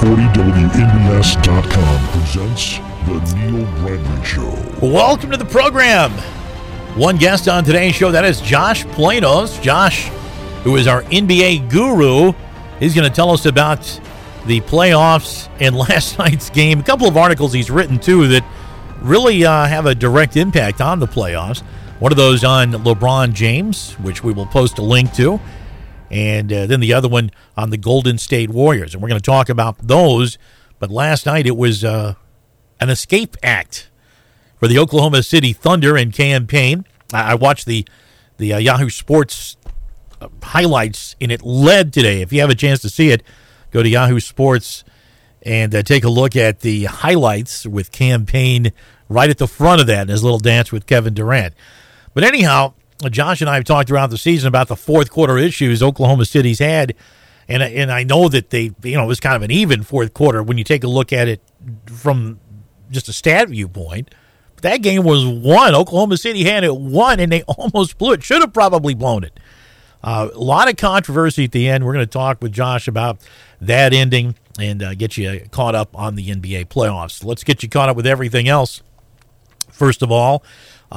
640WNBS.com presents The Neil Bradley Show. Welcome to the program. One guest on today's show, that is Josh Planos. Josh, who is our NBA guru, he's going to tell us about the playoffs and last night's game. A couple of articles he's written, too, that really have a direct impact on the playoffs. One of those on LeBron James, which we will post a link to, and then the other one on the Golden State Warriors. And we're going to talk about those. But last night it was an escape act for the Oklahoma City Thunder and Cam Payne. I watched the Yahoo Sports highlights, and it led today. If you have a chance to see it, go to Yahoo Sports and take a look at the highlights with Cam Payne right at the front of that in his little dance with Kevin Durant. But anyhow, Josh and I have talked throughout the season about the fourth quarter issues Oklahoma City's had, and I know that it was kind of an even fourth quarter when you take a look at it from just a stat viewpoint. But that game was won. Oklahoma City had it won, and they almost blew it. Should have probably blown it. A lot of controversy at the end. We're going to talk with Josh about that ending and get you caught up on the NBA playoffs. Let's get you caught up with everything else. First of all,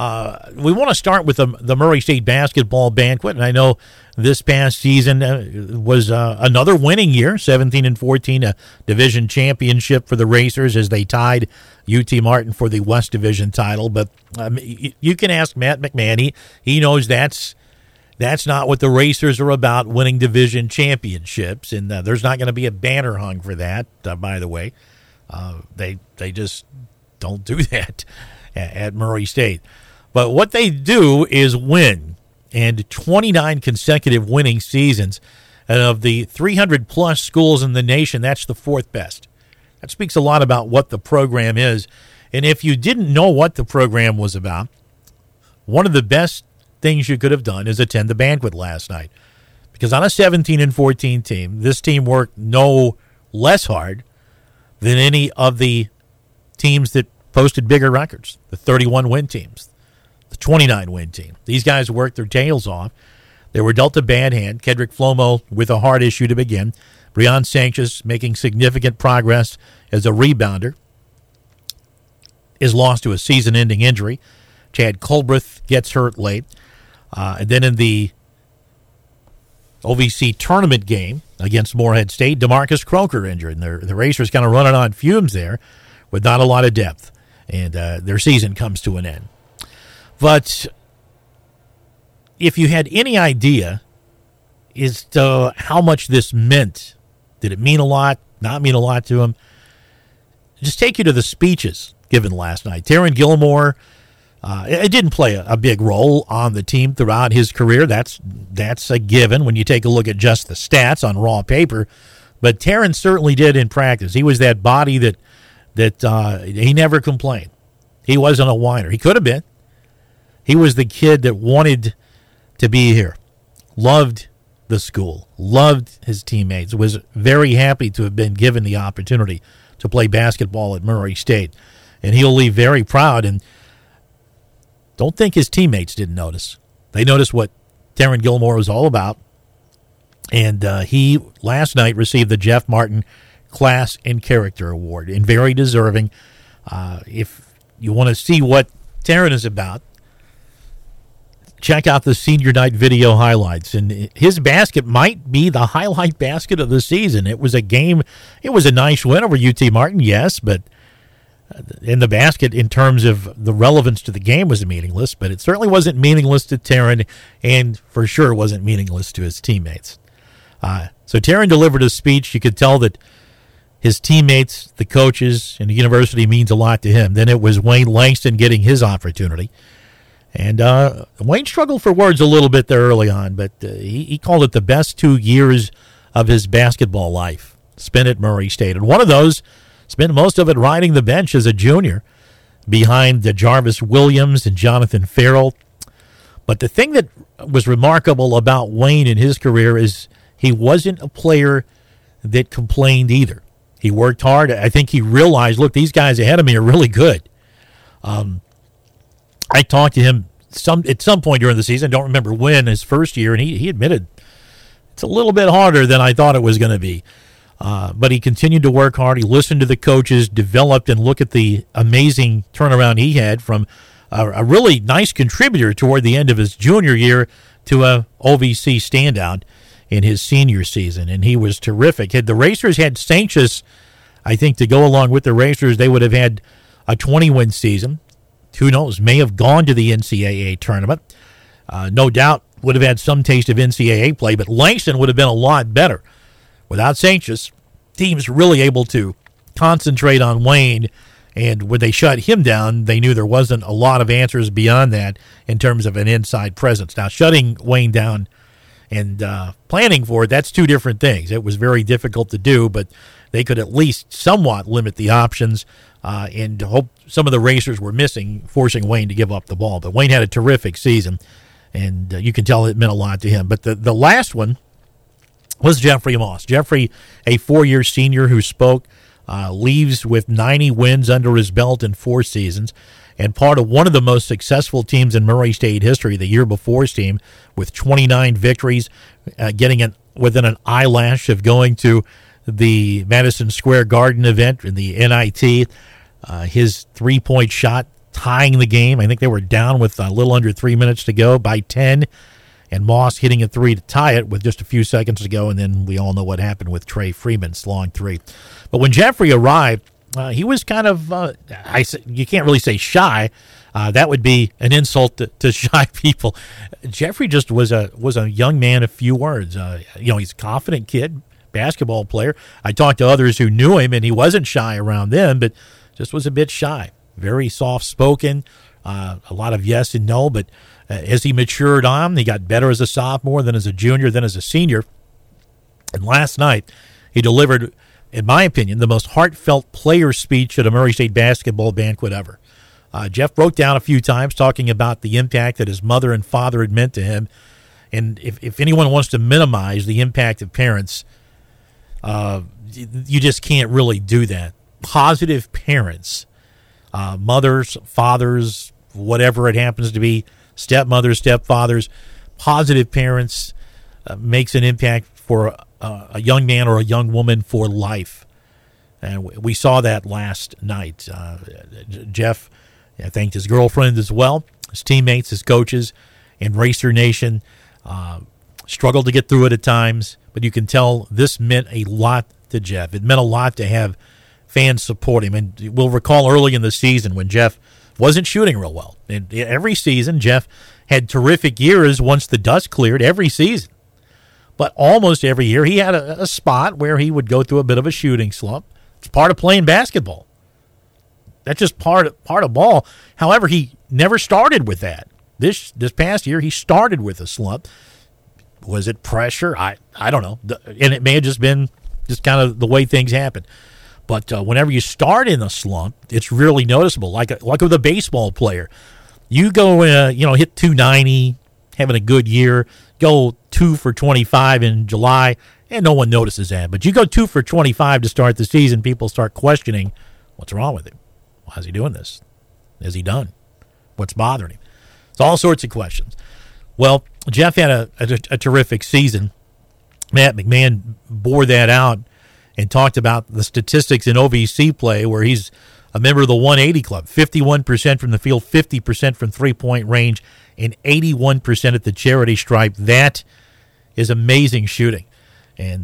we want to start with the Murray State basketball banquet, and I know this past season was another winning year, 17-14, a division championship for the Racers as they tied UT Martin for the West Division title. But you can ask Matt McMahon; he knows that's not what the Racers are about, winning division championships, and there's not going to be a banner hung for that. By the way, they just don't do that at Murray State. But what they do is win, and 29 consecutive winning seasons. And of the 300-plus schools in the nation, that's the fourth best. That speaks a lot about what the program is. And if you didn't know what the program was about, one of the best things you could have done is attend the banquet last night. Because on a 17-14 team, this team worked no less hard than any of the teams that posted bigger records, the 31-win teams, the 29-win team. These guys worked their tails off. They were dealt a bad hand. Kedrick Flomo with a heart issue to begin. Breon Sanchez making significant progress as a rebounder is lost to a season-ending injury. Chad Colbreth gets hurt late. And then in the OVC tournament game against Morehead State, DeMarcus Croker injured. And the Racers kind of running on fumes there with not a lot of depth. And their season comes to an end. But if you had any idea as to how much this meant, did it mean a lot, not mean a lot to him, just take you to the speeches given last night. Taron Gilmore, it didn't play a big role on the team throughout his career. That's a given when you take a look at just the stats on raw paper. But Taron certainly did in practice. He was that body that he never complained. He wasn't a whiner. He could have been. He was the kid that wanted to be here, loved the school, loved his teammates, was very happy to have been given the opportunity to play basketball at Murray State. And he'll leave very proud. And don't think his teammates didn't notice. They noticed what Taron Gilmore was all about. And he, last night, received the Jeff Martin Class and Character Award, and very deserving. If you want to see what Taron is about, check out the senior night video highlights. And his basket might be the highlight basket of the season. It was a game. It was a nice win over UT Martin, yes, but in the basket in terms of the relevance to the game was meaningless, but it certainly wasn't meaningless to Taron, and for sure wasn't meaningless to his teammates. So Taron delivered a speech. You could tell that his teammates, the coaches, and the university means a lot to him. Then it was Wayne Langston getting his opportunity. And Wayne struggled for words a little bit there early on, but he called it the best 2 years of his basketball life spent at Murray State. And one of those, spent most of it riding the bench as a junior behind Jarvis Williams and Jonathan Farrell. But the thing that was remarkable about Wayne in his career is he wasn't a player that complained either. He worked hard. I think he realized, look, these guys ahead of me are really good. I talked to him at some point during the season, don't remember when, his first year, and he admitted it's a little bit harder than I thought it was going to be. But he continued to work hard. He listened to the coaches, developed, and look at the amazing turnaround he had from a really nice contributor toward the end of his junior year to a OVC standout in his senior season. And he was terrific. Had the Racers had Sanchez, I think, to go along with the Racers, they would have had a 20-win season. Who knows? May have gone to the NCAA tournament. No doubt would have had some taste of NCAA play, but Langston would have been a lot better. Without Sanchez, teams really able to concentrate on Wayne, and when they shut him down, they knew there wasn't a lot of answers beyond that in terms of an inside presence. Now, shutting Wayne down and planning for it, that's two different things. It was very difficult to do, but they could at least somewhat limit the options and hope some of the Racers were missing, forcing Wayne to give up the ball. But Wayne had a terrific season, and you can tell it meant a lot to him. But the last one was Jeffrey Moss. Jeffrey, a 4-year senior who spoke, leaves with 90 wins under his belt in 4 seasons, and part of one of the most successful teams in Murray State history, the year before's team, with 29 victories, getting within an eyelash of going to the Madison Square Garden event in the NIT. His three-point shot tying the game. I think they were down with a little under 3 minutes to go by 10, and Moss hitting a 3 to tie it with just a few seconds to go, and then we all know what happened with Trey Freeman's long 3. But when Jeffrey arrived, he was kind of, you can't really say shy. That would be an insult to shy people. Jeffrey just was a young man of few words. He's a confident kid, basketball player. I talked to others who knew him, and he wasn't shy around them, but just was a bit shy. Very soft-spoken, a lot of yes and no, but as he matured on, he got better as a sophomore, then as a junior, then as a senior. And last night, he delivered, in my opinion, the most heartfelt player speech at a Murray State basketball banquet ever. Jeff broke down a few times talking about the impact that his mother and father had meant to him. And if anyone wants to minimize the impact of parents, you just can't really do that. Positive parents, mothers, fathers, whatever it happens to be, stepmothers, stepfathers, positive parents makes an impact for a young man or a young woman for life. And we saw that last night. Jeff thanked his girlfriend as well, his teammates, his coaches, and Racer Nation. Struggled to get through it at times, but you can tell this meant a lot to Jeff. It meant a lot to have fans support him. And we'll recall early in the season when Jeff wasn't shooting real well. And every season, Jeff had terrific years once the dust cleared, every season. But almost every year, he had a spot where he would go through a bit of a shooting slump. It's part of playing basketball. That's just part of ball. However, he never started with that. This past year, he started with a slump. Was it pressure? I don't know. And it may have just been just kind of the way things happen. But whenever you start in a slump, it's really noticeable. Like with a baseball player, you go, hit 290, having a good year, go 2 for 25 in July, and no one notices that. But you go 2 for 25 to start the season, people start questioning, what's wrong with him? Why is he doing this? Is he done? What's bothering him? It's all sorts of questions. Well, Jeff had a terrific season. Matt McMahon bore that out and talked about the statistics in OVC play where he's a member of the 180 club, 51% from the field, 50% from three-point range, and 81% at the charity stripe. That is amazing shooting. And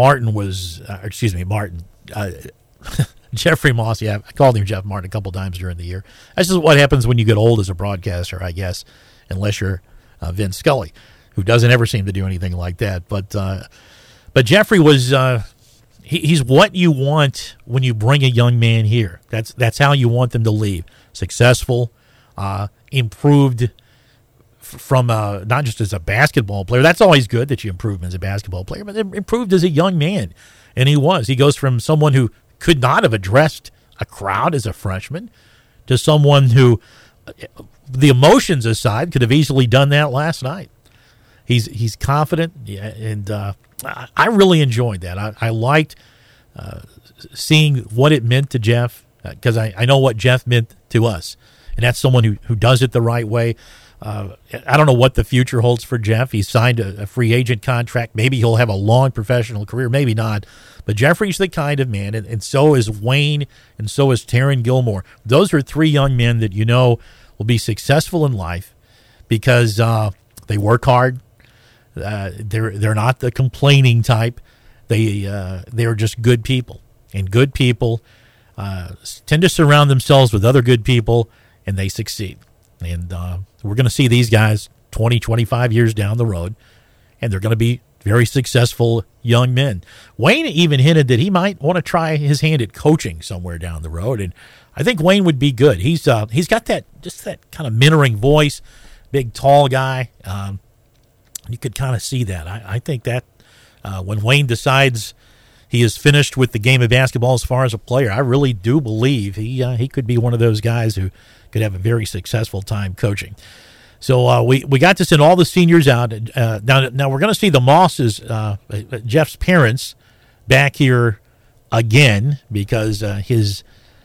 Jeffrey Moss, I called him Jeff Martin a couple times during the year. That's just what happens when you get old as a broadcaster, I guess, unless you're Vince Scully, who doesn't ever seem to do anything like that. But Jeffrey was he's what you want when you bring a young man here. That's how you want them to leave. Successful, improved from not just as a basketball player. That's always good that you improve as a basketball player, but improved as a young man. And he was. He goes from someone who could not have addressed a crowd as a freshman to someone who, the emotions aside, could have easily done that last night. He's confident, and I really enjoyed that. I liked seeing what it meant to Jeff, because I know what Jeff meant to us, and that's someone who does it the right way. I don't know what the future holds for Jeff. He signed a free agent contract. Maybe he'll have a long professional career, maybe not. But Jeffrey's the kind of man, and so is Wayne, and so is Taron Gilmore. Those are three young men that will be successful in life because they work hard. They're not the complaining type. They're just good people, and good people tend to surround themselves with other good people, and they succeed. And we're going to see these guys 20, 25 years down the road, and they're going to be very successful young men. Wayne even hinted that he might want to try his hand at coaching somewhere down the road, and I think Wayne would be good. He's got that kind of mentoring voice, big, tall guy. You could kind of see that. I think that when Wayne decides he is finished with the game of basketball as far as a player, I really do believe he could be one of those guys who could have a very successful time coaching. So we got to send all the seniors out. Now we're going to see the Mosses, Jeff's parents, back here again because his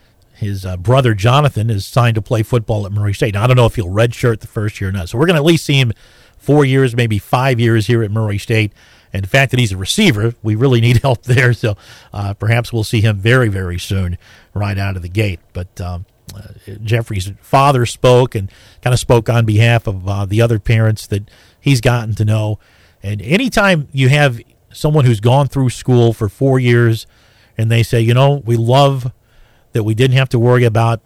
brother Jonathan is signed to play football at Murray State. Now, I don't know if he'll redshirt the first year or not. So we're going to at least see him 4 years, maybe 5 years here at Murray State. And the fact that he's a receiver, we really need help there. So perhaps we'll see him very, very soon right out of the gate. But Jeffrey's father spoke and kind of spoke on behalf of the other parents that he's gotten to know. And anytime you have someone who's gone through school for 4 years and they say, we love that we didn't have to worry about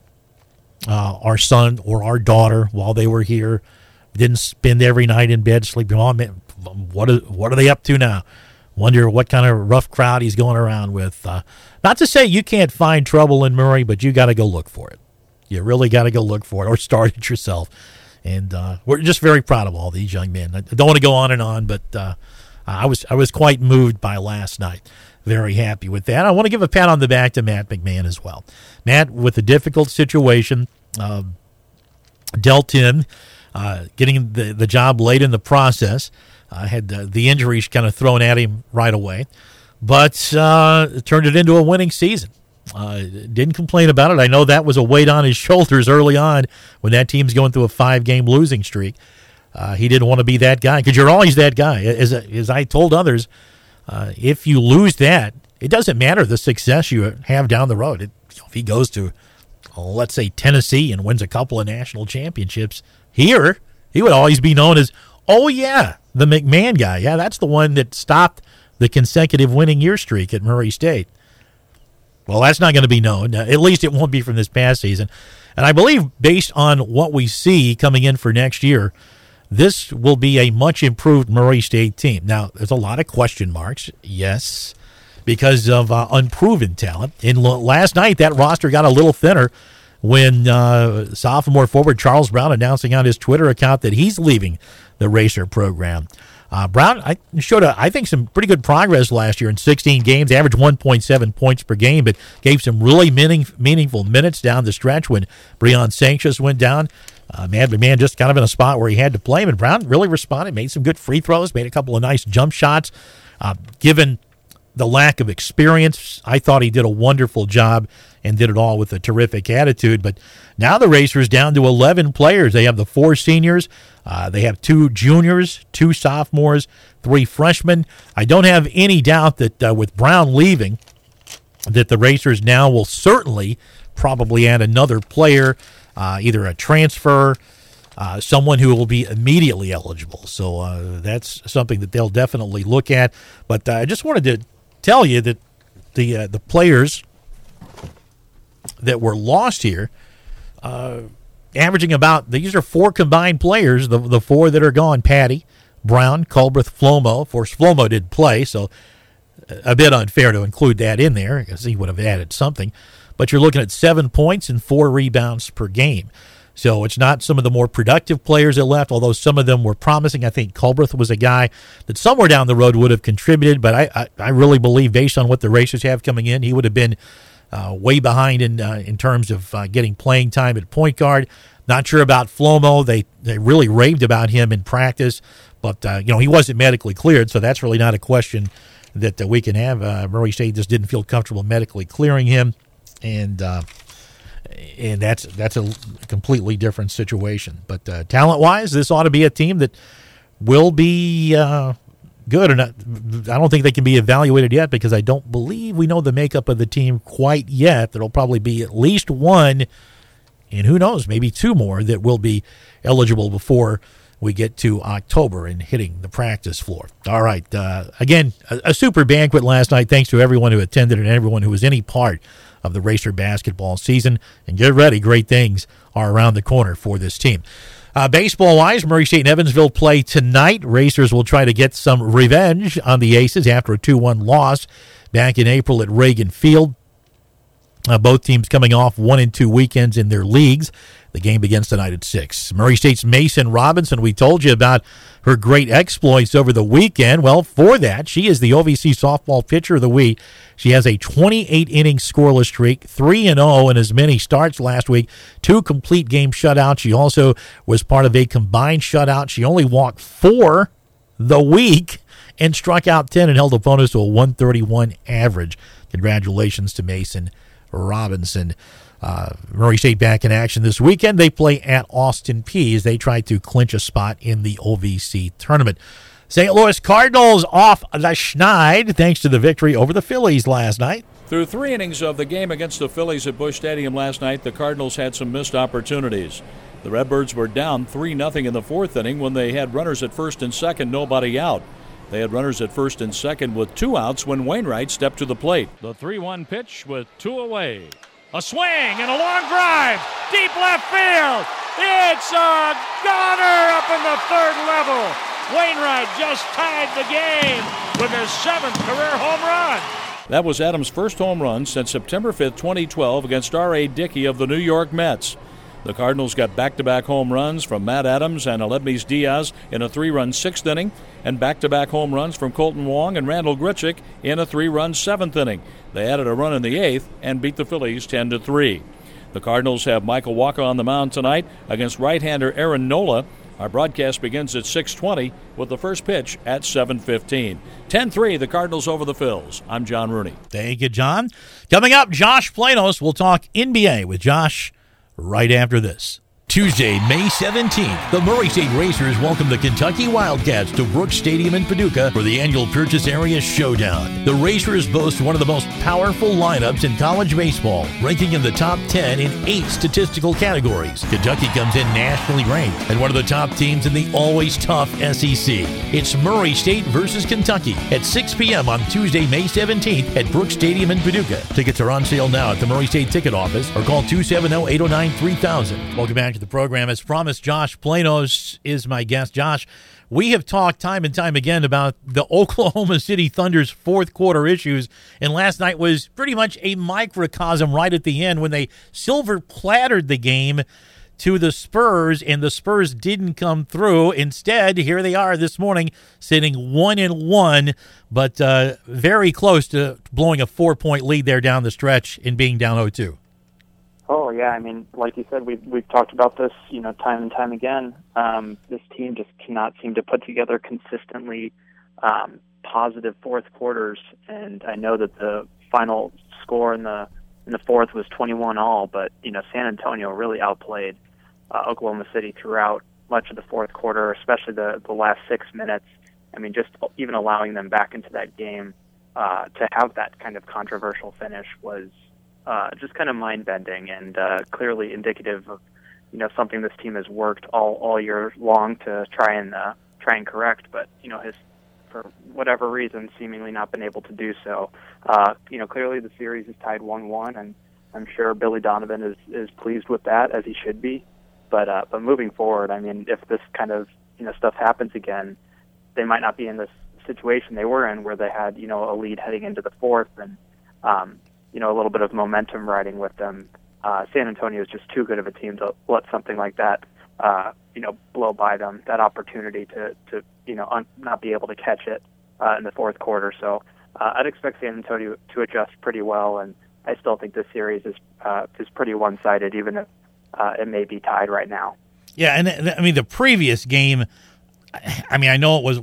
our son or our daughter while they were here, didn't spend every night in bed sleeping. Oh, man, what are they up to now? Wonder what kind of rough crowd he's going around with. Not to say you can't find trouble in Murray, but you got to go look for it. You really got to go look for it or start it yourself. And we're just very proud of all these young men. I don't want to go on, but I was quite moved by last night. Very happy with that. I want to give a pat on the back to Matt McMahon as well. Matt, with a difficult situation, dealt in, getting the job late in the process, had the injuries kind of thrown at him right away, but turned it into a winning season. Didn't complain about it. I know that was a weight on his shoulders early on when that team's going through a 5-game losing streak. He didn't want to be that guy because you're always that guy. As I told others, if you lose that, it doesn't matter the success you have down the road. If he goes to, let's say, Tennessee and wins a couple of national championships here, he would always be known as, oh, yeah, the McMahon guy. Yeah, that's the one that stopped the consecutive winning year streak at Murray State. Well, that's not going to be known. At least it won't be from this past season. And I believe based on what we see coming in for next year, this will be a much improved Murray State team. Now, there's a lot of question marks, yes, because of unproven talent. And last night, that roster got a little thinner when sophomore forward Charles Brown announcing on his Twitter account that he's leaving the Racer program. Brown showed, I think, some pretty good progress last year in 16 games, averaged 1.7 points per game, but gave some really meaningful minutes down the stretch when Breon Sanchez went down. Matt McMahon just kind of in a spot where he had to play him, and Brown really responded, made some good free throws, made a couple of nice jump shots. Given the lack of experience, I thought he did a wonderful job and did it all with a terrific attitude. But now the Racers down to 11 players. They have the 4 seniors. They have 2 juniors, 2 sophomores, 3 freshmen. I don't have any doubt that with Brown leaving, that the Racers now will certainly probably add another player, either a transfer, someone who will be immediately eligible. So that's something that they'll definitely look at. But I just wanted to tell you that the players that were lost here, averaging about, these are 4 combined players, the 4 that are gone: Patty, Brown, Culbreth, Flomo. Of course, Flomo did play, so a bit unfair to include that in there because he would have added something. But you're looking at 7 points and 4 rebounds per game. So it's not some of the more productive players that left, although some of them were promising. I think Culbreth was a guy that somewhere down the road would have contributed, but I really believe based on what the Racers have coming in, he would have been way behind in terms of getting playing time at point guard. Not sure about Flomo. They really raved about him in practice, but he wasn't medically cleared, so that's really not a question that we can have. Murray State just didn't feel comfortable medically clearing him, and And that's a completely different situation. But talent-wise, this ought to be a team that will be good. Or not, I don't think they can be evaluated yet because I don't believe we know the makeup of the team quite yet. There'll probably be at least one, and who knows, maybe two more that will be eligible before we get to October and hitting the practice floor. All right. Again, a super banquet last night. Thanks to everyone who attended and everyone who was any part of the Racer basketball season. And get ready. Great things are around the corner for this team. Baseball-wise, Murray State and Evansville play tonight. Racers will try to get some revenge on the Aces after a 2-1 loss back in April at Reagan Field. Both teams coming off 1 and 2 weekends in their leagues. The game begins tonight at 6. Murray State's Mason Robinson, we told you about her great exploits over the weekend. Well, for that, she is the OVC softball pitcher of the week. She has a 28-inning scoreless streak, 3-0 in as many starts last week, 2 complete game shutouts. She also was part of a combined shutout. She only walked 4 the week and struck out 10 and held opponents to a 131 average. Congratulations to Mason Robinson. Murray State back in action this weekend. They play at Austin Peay as they try to clinch a spot in the OVC tournament. St. Louis Cardinals off the schneid thanks to the victory over the Phillies last night. Through 3 innings of the game against the Phillies at Busch Stadium last night, the Cardinals had some missed opportunities. The Redbirds were down 3-0 in the 4th inning when they had runners at first and second, nobody out. They had runners at first and second with 2 outs when Wainwright stepped to the plate. The 3-1 pitch with 2 away. A swing and a long drive. Deep left field. It's a goner up in the 3rd level. Wainwright just tied the game with his 7th career home run. That was Adams' first home run since September 5th, 2012 against R.A. Dickey of the New York Mets. The Cardinals got back-to-back home runs from Matt Adams and Aledmys Diaz in a 3-run 6th inning, and back-to-back home runs from Colton Wong and Randall Grichuk in a 3-run 7th inning. They added a run in the 8th and beat the Phillies 10-3. The Cardinals have Michael Wacha on the mound tonight against right-hander Aaron Nola. Our broadcast begins at 6:20 with the first pitch at 7:15. 10-3, the Cardinals over the Phils. I'm John Rooney. Thank you, John. Coming up, Josh Planos. We'll talk NBA with Josh right after this. Tuesday, May 17th, the Murray State Racers welcome the Kentucky Wildcats to Brooks Stadium in Paducah for the annual Purchase Area Showdown. The Racers boast one of the most powerful lineups in college baseball, ranking in the top 10 in 8 statistical categories. Kentucky comes in nationally ranked and one of the top teams in the always tough SEC. It's Murray State versus Kentucky at 6 p.m. on Tuesday, May 17th at Brooks Stadium in Paducah. Tickets are on sale now at the Murray State Ticket Office or call 270-809-3000. Welcome back to the program. As promised, Josh Planos is my guest. Josh, we have talked time and time again about the Oklahoma City Thunder's 4th quarter issues, and last night was pretty much a microcosm right at the end when they silver plattered the game to the Spurs, and the Spurs didn't come through. Instead, here they are this morning sitting 1-1, but very close to blowing a 4-point lead there down the stretch and being down 0-2. Oh yeah, I mean, like you said, we've talked about this, time and time again. This team just cannot seem to put together consistently positive 4th quarters, and I know that the final score in the 4th was 21-all, but San Antonio really outplayed Oklahoma City throughout much of the 4th quarter, especially the last 6 minutes. I mean, just even allowing them back into that game to have that kind of controversial finish was just kind of mind-bending and clearly indicative of something this team has worked all year long to try and correct, but has for whatever reason seemingly not been able to do so. Clearly the series is tied 1-1, and I'm sure Billy Donovan is pleased with that, as he should be. But moving forward, I mean, if this kind of stuff happens again, they might not be in this situation they were in where they had a lead heading into the 4th and a little bit of momentum riding with them. San Antonio is just too good of a team to let something like that, blow by them. That opportunity to not be able to catch it in the 4th quarter. So I'd expect San Antonio to adjust pretty well, and I still think this series is pretty one-sided, even if it may be tied right now. Yeah, and I mean the previous game. I mean, I know it was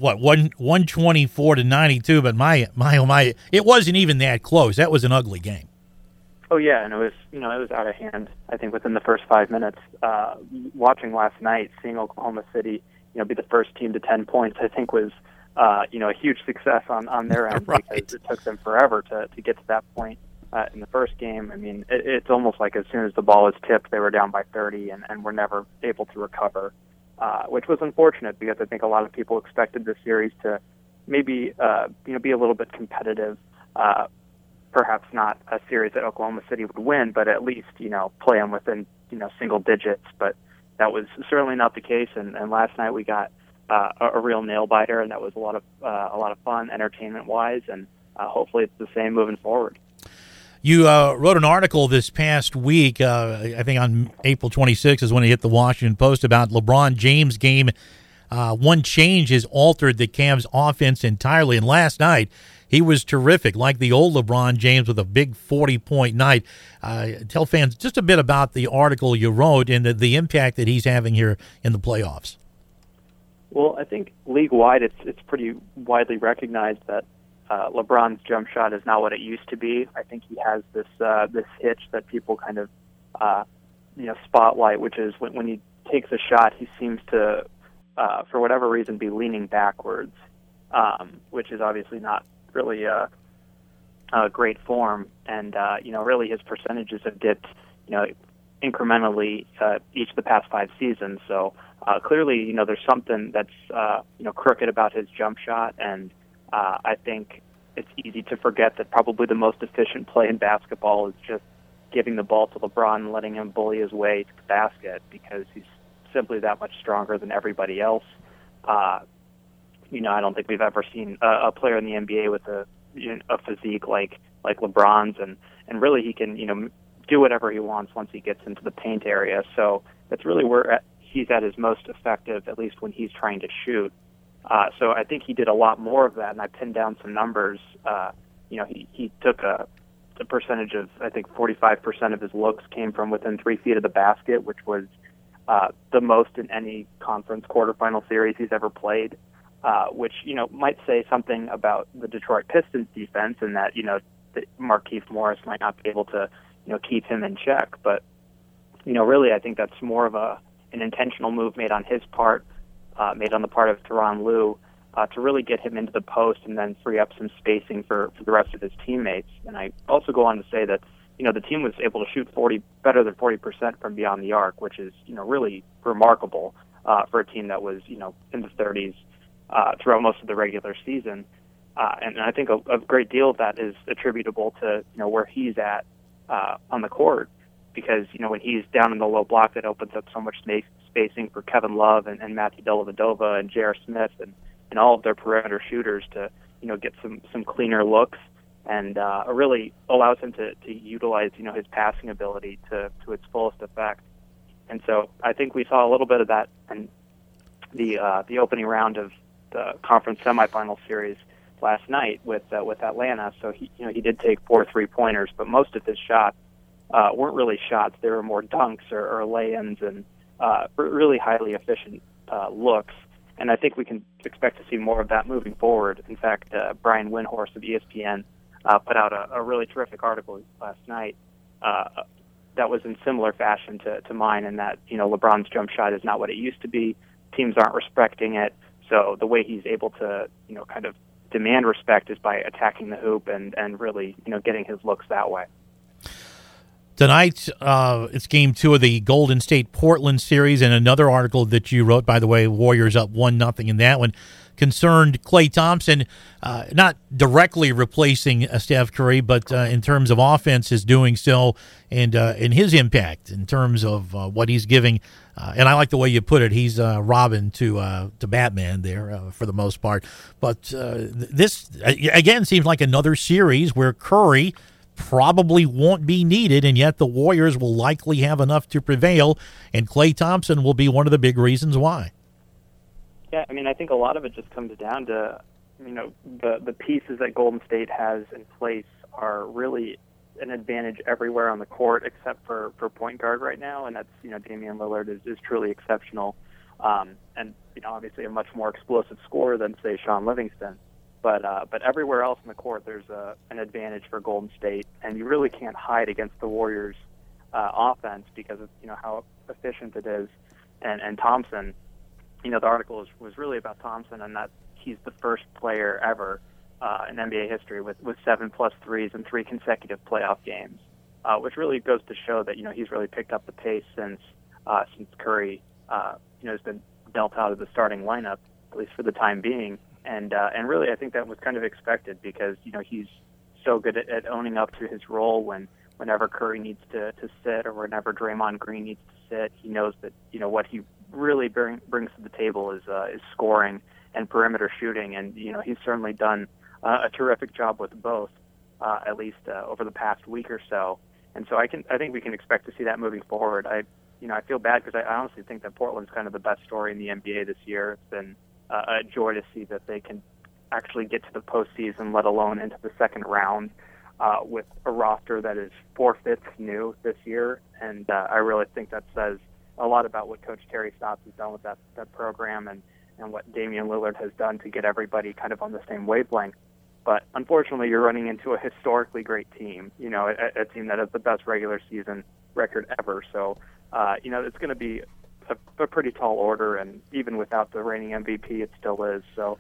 124-92, but my, it wasn't even that close. That was an ugly game. Oh yeah, and it was out of hand. I think within the first 5 minutes. Watching last night, seeing Oklahoma City, be the first team to 10 points, I think was, a huge success on their end Right. because it took them forever to get to that point in the first game. I mean, it's almost like as soon as the ball was tipped, they were down by 30 and were never able to recover, which was unfortunate because I think a lot of people expected this series to maybe be a little bit competitive. Perhaps not a series that Oklahoma City would win, but at least, play them within, single digits. But that was certainly not the case. And last night we got a real nail biter, and that was a lot of fun, entertainment-wise, and hopefully it's the same moving forward. You wrote an article this past week, I think on April 26th is when it hit the Washington Post, about LeBron James' game. One change has altered the Cavs' offense entirely, and last night he was terrific, like the old LeBron James with a big 40-point night. Tell fans just a bit about the article you wrote and the impact that he's having here in the playoffs. Well, I think league-wide it's pretty widely recognized that LeBron's jump shot is not what it used to be. I think he has this hitch that people kind of spotlight, which is when he takes a shot, he seems to, for whatever reason, be leaning backwards, which is obviously not really a great form. And really his percentages have dipped, incrementally each of the past 5 seasons. So clearly, there's something that's crooked about his jump shot, and I think it's easy to forget that probably the most efficient play in basketball is just giving the ball to LeBron and letting him bully his way to the basket because he's simply that much stronger than everybody else. I don't think we've ever seen a player in the NBA with a physique like LeBron's, and really he can do whatever he wants once he gets into the paint area. So that's really where he's at his most effective, at least when he's trying to shoot. So I think he did a lot more of that, and I pinned down some numbers. He took a percentage of, I think 45% of his looks came from within 3 feet of the basket, which was the most in any conference quarterfinal series he's ever played, which, might say something about the Detroit Pistons defense and that, that Markieff Morris might not be able to, keep him in check. But, really I think that's more of an intentional move made on his part, made on the part of Tyronn Lue, to really get him into the post and then free up some spacing for the rest of his teammates. And I also go on to say that, the team was able to shoot better than 40% from beyond the arc, which is, really remarkable for a team that was, in the 30s throughout most of the regular season. And I think a great deal of that is attributable to, where he's at on the court, because, when he's down in the low block, that opens up so much spacing for Kevin Love and Matthew Dellavedova and J.R. Smith and all of their perimeter shooters to, get some cleaner looks, and really allows him to utilize, his passing ability to its fullest effect. And so I think we saw a little bit of that in the opening round of the conference semifinal series last night with Atlanta. So he did take 4 3-pointers, but most of his shots weren't really shots. They were more dunks or lay-ins and really highly efficient looks. And I think we can expect to see more of that moving forward. In fact, Brian Windhorst of ESPN put out a really terrific article last night that was in similar fashion to mine, in that, LeBron's jump shot is not what it used to be. Teams aren't respecting it. So the way he's able to, kind of demand respect is by attacking the hoop and really, getting his looks that way. Tonight, it's Game 2 of the Golden State-Portland series, and another article that you wrote, by the way, Warriors up 1-0 in that one, concerned Klay Thompson, not directly replacing Steph Curry, but in terms of offense is doing so, and his impact in terms of what he's giving. And I like the way you put it. He's Robin to Batman there for the most part. But this, again, seems like another series where Curry probably won't be needed, and yet the Warriors will likely have enough to prevail, and Klay Thompson will be one of the big reasons why. Yeah, I think a lot of it just comes down to, the pieces that Golden State has in place are really an advantage everywhere on the court except for point guard right now, and that's, Damian Lillard is truly exceptional, and, obviously a much more explosive scorer than, say, Sean Livingston. But everywhere else in the court, there's an advantage for Golden State, and you really can't hide against the Warriors' offense because of how efficient it is. And Thompson, the article was really about Thompson, and that he's the first player ever in NBA history with 7+ threes in 3 consecutive playoff games, which really goes to show that he's really picked up the pace since Curry has been dealt out of the starting lineup, at least for the time being. And really, I think that was kind of expected because he's so good at owning up to his role whenever Curry needs to sit or whenever Draymond Green needs to sit. He knows that what he really brings to the table is scoring and perimeter shooting, and he's certainly done a terrific job with both, at least over the past week or so. And so I think we can expect to see that moving forward. I feel bad because I honestly think that Portland's kind of the best story in the NBA this year. It's been a joy to see that they can actually get to the postseason, let alone into the second round, with a roster that is 4/5 new this year. And I really think that says a lot about what Coach Terry Stotts has done with that program and what Damian Lillard has done to get everybody kind of on the same wavelength. But unfortunately, you're running into a historically great team, a team that has the best regular season record ever. So, it's going to be a pretty tall order, and even without the reigning MVP, it still is. So,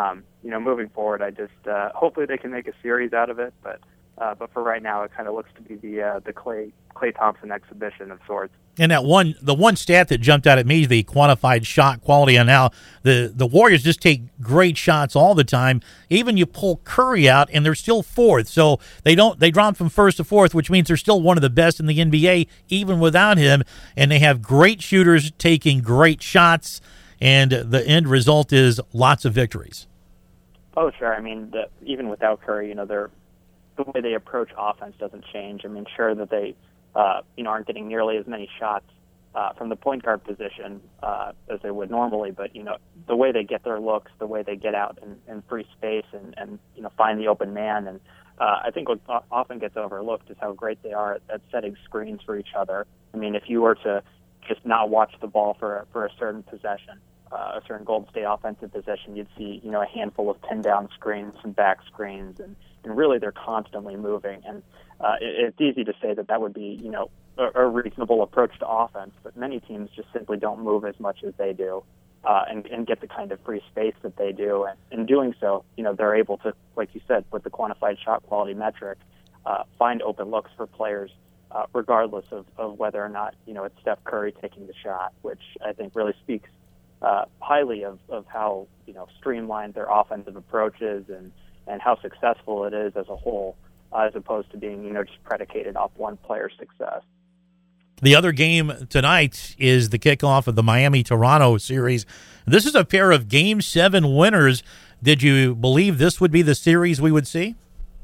moving forward, I just hopefully they can make a series out of it. But for right now, it kind of looks to be the Klay Thompson exhibition of sorts. And the one stat that jumped out at me, the quantified shot quality on how the Warriors just take great shots all the time. Even you pull Curry out, and they're still fourth. So they drop from first to fourth, which means they're still one of the best in the NBA, even without him. And they have great shooters taking great shots, and the end result is lots of victories. Oh, sure. I mean, even without Curry, the way they approach offense doesn't change. I mean, sure that they aren't getting nearly as many shots from the point guard position as they would normally, but the way they get their looks, the way they get out in free space and find the open man, and I think what often gets overlooked is how great they are at setting screens for each other. I mean, if you were to just not watch the ball for a certain possession, a certain Golden State offensive possession, you'd see a handful of pin down screens, some back screens, and really they're constantly moving. And it's easy to say that would be a reasonable approach to offense, but many teams just simply don't move as much as they do and get the kind of free space that they do. And in doing so, they're able to, like you said, with the quantified shot quality metric, find open looks for players regardless of whether or not it's Steph Curry taking the shot, which I think really speaks highly of how streamlined their offensive approach is and how successful it is as a whole, as opposed to being just predicated off one player's success. The other game tonight is the kickoff of the Miami-Toronto series. This is a pair of Game 7 winners. Did you believe this would be the series we would see?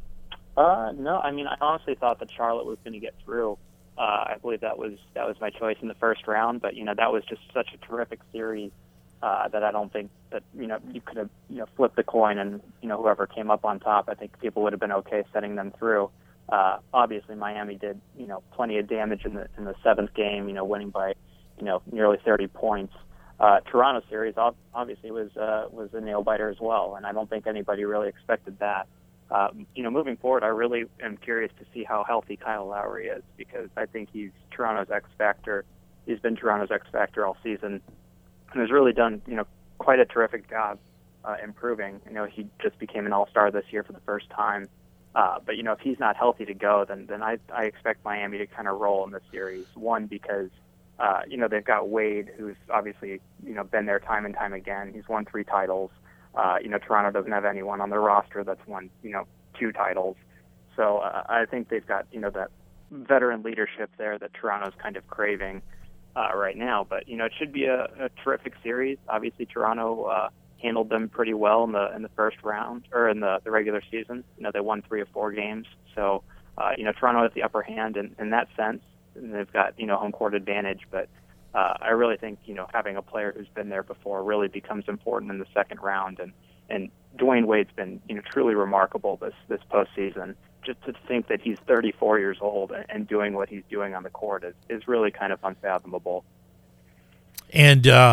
No, I mean, I honestly thought that Charlotte was going to get through. I believe that was my choice in the first round, but that was just such a terrific series that I don't think that you could have flipped the coin and whoever came up on top. I think people would have been okay setting them through. Obviously, Miami did plenty of damage in the seventh game, winning by nearly 30 points. Toronto series obviously was a nail biter as well, and I don't think anybody really expected that. Moving forward, I really am curious to see how healthy Kyle Lowry is, because I think he's Toronto's X factor. He's been Toronto's X factor all season, and has really done quite a terrific job improving. He just became an All-Star this year for the first time. But if he's not healthy to go, then I expect Miami to kind of roll in this series. One, because they've got Wade, who's obviously been there time and time again. He's won 3 titles. Toronto doesn't have anyone on their roster that's won 2 titles. So I think they've got that veteran leadership there that Toronto's kind of craving right now. But it should be a terrific series. Obviously, Toronto handled them pretty well in the first round, or in the regular season. They won 3 of 4 games. So Toronto has the upper hand in that sense, and they've got home court advantage. But I really think having a player who's been there before really becomes important in the second round. And Dwayne Wade's been truly remarkable this postseason. Just to think that he's 34 years old and doing what he's doing on the court is really kind of unfathomable. And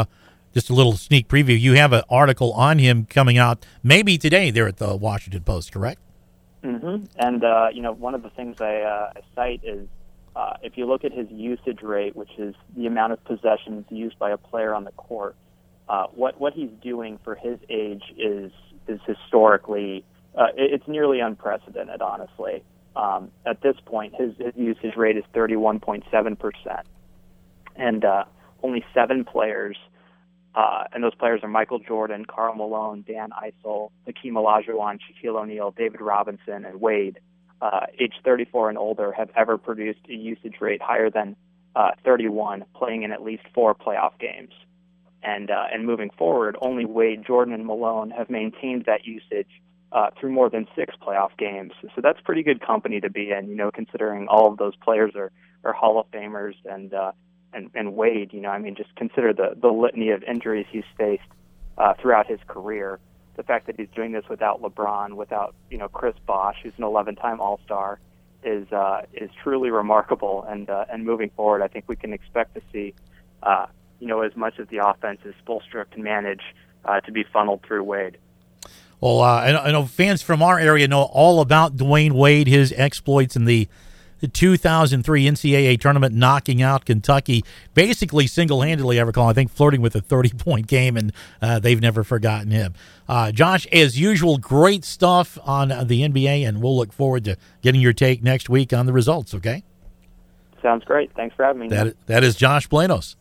just a little sneak preview. You have an article on him coming out maybe today there at the Washington Post, correct? Mm-hmm. And, one of the things I cite is if you look at his usage rate, which is the amount of possessions used by a player on the court, what he's doing for his age is historically, it's nearly unprecedented, honestly. At this point, his usage rate is 31.7%. And only 7 players, and those players are Michael Jordan, Karl Malone, Dan Issel, Hakeem Olajuwon, Shaquille O'Neal, David Robinson, and Wade, age 34 and older, have ever produced a usage rate higher than 31, playing in at least 4 playoff games. And moving forward, only Wade, Jordan, and Malone have maintained that usage through more than 6 playoff games. So that's pretty good company to be in, considering all of those players are Hall of Famers, and Wade, just consider the litany of injuries he's faced throughout his career. The fact that he's doing this without LeBron, without Chris Bosh, who's an 11-time All-Star, is truly remarkable. And moving forward, I think we can expect to see as much of the offense as Spoelstra can manage to be funneled through Wade. Well, I know fans from our area know all about Dwayne Wade, his exploits in the 2003 NCAA tournament, knocking out Kentucky basically single-handedly, I recall, I think flirting with a 30-point game, and they've never forgotten him. Josh, as usual, great stuff on the NBA, and we'll look forward to getting your take next week on the results, okay? Sounds great. Thanks for having me. That is Josh Planos.